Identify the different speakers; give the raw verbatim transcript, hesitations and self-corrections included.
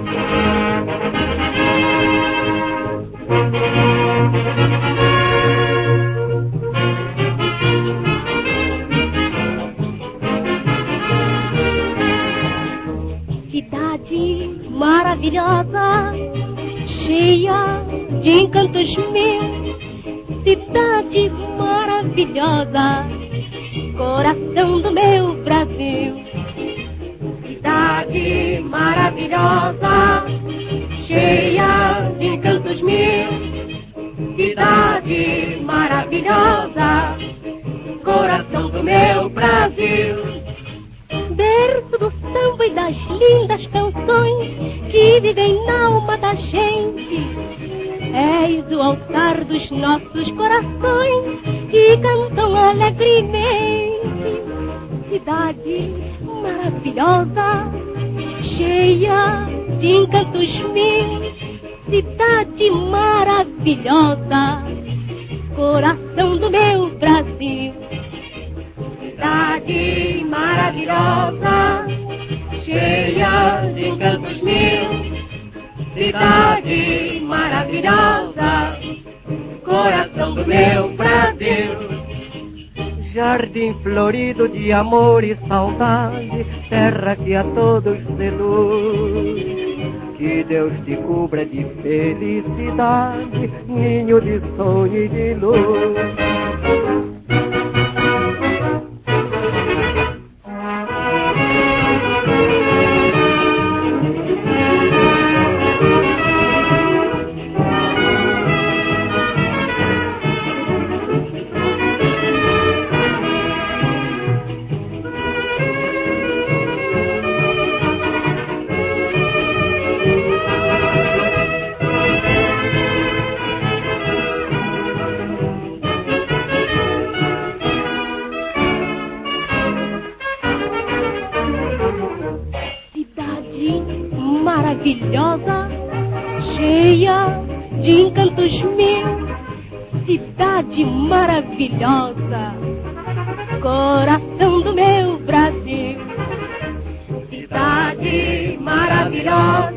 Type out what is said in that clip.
Speaker 1: Cidade maravilhosa, cheia de encantos mil. Cidade maravilhosa, coração do meu Brasil. Cidade maravilhosa, cheia de encantos mil. Cidade maravilhosa, coração do meu Brasil. Berço do samba e das lindas canções que vivem na alma da gente. És o altar dos nossos corações que cantam alegremente. Cidade maravilhosa, cheia de encantos mil. Cidade maravilhosa, coração do meu Brasil. Cidade maravilhosa, cheia de encantos mil. Cidade maravilhosa, coração do meu Brasil.
Speaker 2: Jardim florido de amor e saudade, terra que a todos seduz. Que Deus te cubra de felicidade, ninho de sonho e de luz.
Speaker 1: Maravilhosa, cheia de encantos mil. Cidade maravilhosa, coração do meu Brasil. Cidade maravilhosa,